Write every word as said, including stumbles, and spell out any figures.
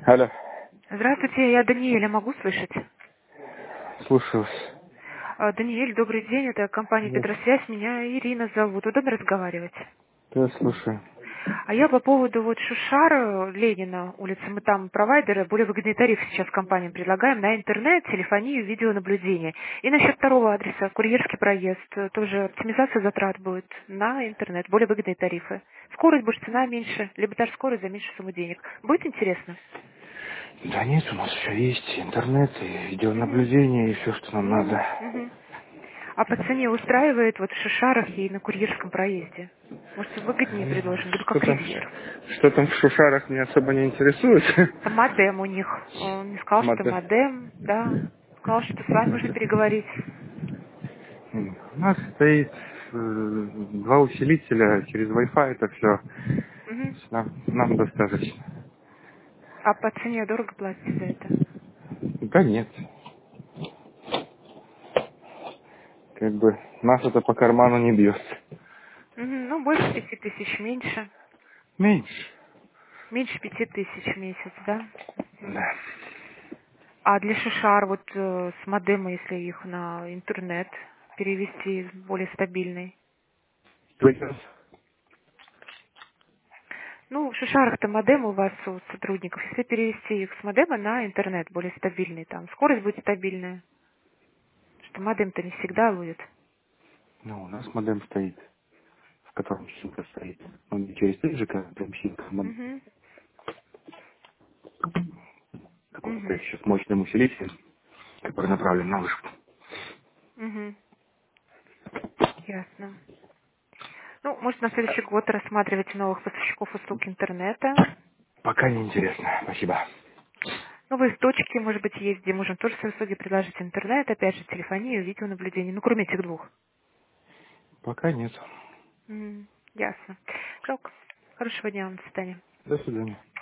Алло, Здравствуйте, я Даниэля, могу слышать? слушаю вас. А, Даниэль, добрый день, это компания Да, Петросвязь, меня Ирина зовут, удобно разговаривать? да, слушаю. А я по поводу вот Шушара, Ленина, улица, мы там провайдеры, более выгодный тариф сейчас компаниям предлагаем на интернет, телефонию, видеонаблюдение. И насчет второго адреса, курьерский проезд, э, тоже оптимизация затрат будет на интернет, более выгодные тарифы. Скорость будет, цена меньше, либо даже скорость за меньшую сумму денег. Будет интересно? Да нет, у нас все есть. Интернет и Мгм. видеонаблюдение и все, что нам Мгм. надо. Мгм. А по цене устраивает вот в Шишарах и на курьерском проезде? Может, выгоднее предложим, либо Что как там, ривьер. что там в Шушарах меня особо не интересует. Это модем у них. Он не сказал, что Модель. модем, да. Сказал, что с вами можно переговорить. У нас стоит э, два усилителя через Wi-Fi, это все. Мгм. Нам, нам достаточно. А по цене дорого платите за это? Да нет. Как бы нас это по карману не бьет. Мгм. Ну, больше пяти тысяч, меньше. Меньше. Меньше пяти тысяч в месяц, да? Мгм. Да. А для Шишар, вот э, с модема, если их на интернет перевести более стабильный? Пойдет. Ну, в Шишарах-то модем у вас, у сотрудников. Если перевести их с модема на интернет, более стабильный, там скорость будет стабильная. Что модем-то не всегда ловит. Ну, у нас модем стоит, в котором симка стоит. Он не через три же, как прям симка, модем. Угу. Какой-то Угу. еще с мощным усилителем, который направлен на вышку. Угу. Ясно. Ну, может, на следующий год рассматривать новых поставщиков услуг интернета. Пока не интересно, спасибо. Новые точки, может быть, есть, где можем тоже свои услуги предложить интернет, опять же, телефонию, видеонаблюдение. Ну, кроме этих двух. Пока нет. М, Ясно. Так, хорошего дня вам, до свидания. До свидания.